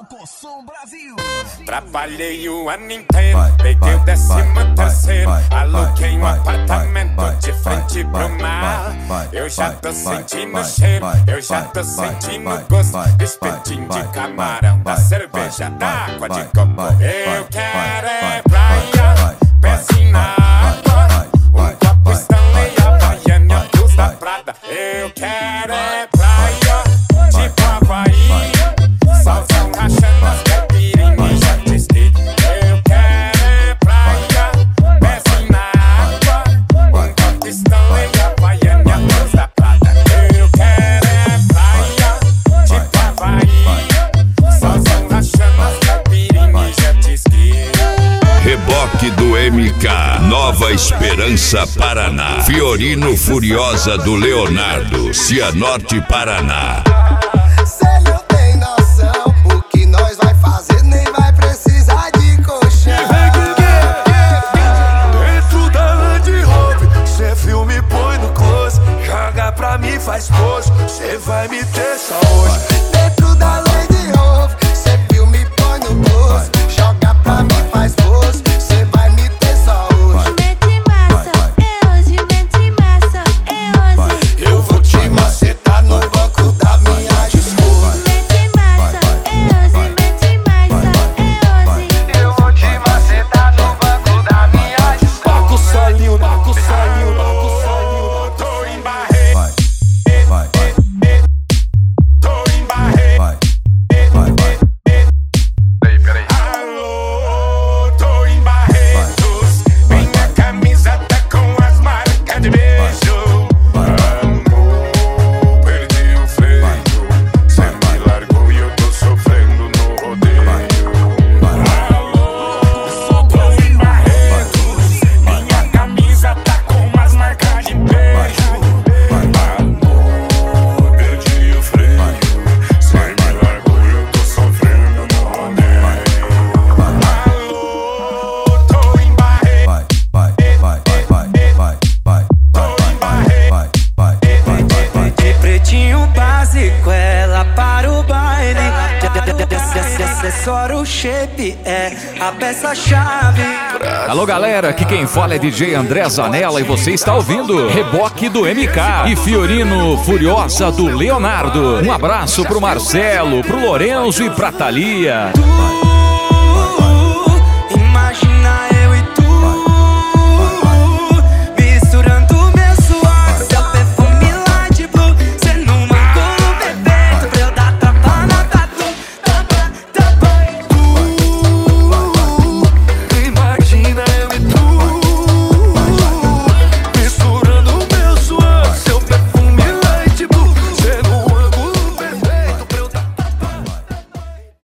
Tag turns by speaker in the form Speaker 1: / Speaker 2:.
Speaker 1: Alcossom Brasil.
Speaker 2: Trabalhei o ano inteiro, peguei o 13º, aluguei um apartamento de frente pro mar. Eu já tô sentindo o cheiro, eu já tô sentindo o gosto do espetinho de camarão, da cerveja, da água de coco. Eu quero é praia, pezinho na água, um copo Stanley, Havaiana, Cruz da Prada. Eu quero é praia, tipo Havaí, solzão rachando as caipirinhas, já te ski. Eu quero é praia, pezinho na água, um copo Stanley, Havaiana, Cruz da Prada. Eu quero é praia, tipo Havaí, solzão rachando as caipirinhas, já te ski.
Speaker 3: Reboque do MK, Nova Esperança, Paraná. Fiorino Furiosa do Leonardo, Cianorte, Paraná.
Speaker 4: Cê não tem noção, o que nós vai fazer nem vai precisar de colchão.
Speaker 5: Dentro da Land Rover, cê filme põe no close, joga pra mim, faz pose, cê vai me ter só hoje.
Speaker 4: Dentro da Land Rover, cê filme põe no close, joga pra mim, faz pose, cê vai me ter só hoje.
Speaker 6: Mete massa, é hoje, mete massa, é hoje.
Speaker 4: Eu vou te macetar no banco da minha esposa.
Speaker 6: Mete massa, é hoje, mete massa, é hoje.
Speaker 4: Eu vou te macetar no banco da minha esposa.
Speaker 5: Paco salinho, Paco salinho, Paco salinho.
Speaker 2: Tô em Barreto, tô em Barreto. Alô, tô em Barretos. Minha camisa tá com as marcas de beijo. Amor, perdi o freio. Cê me largou e eu tô sofrendo no rodeio. Alô, tô em Barretos. Minha camisa tá com as marcas de beijo. Amor, perdi o freio. Cê me largou e eu tô sofrendo no rodeio. Alô, tô em Barreto.
Speaker 7: De pretinho básico, ela para o baile. Acessório, o shape é a peça-chave.
Speaker 8: Alô galera, aqui quem fala é DJ André Zanella e você está ouvindo Reboque do MK e Fiorino Furiosa do Leonardo. Um abraço pro Marcelo, pro Lourenço e pra Thalia.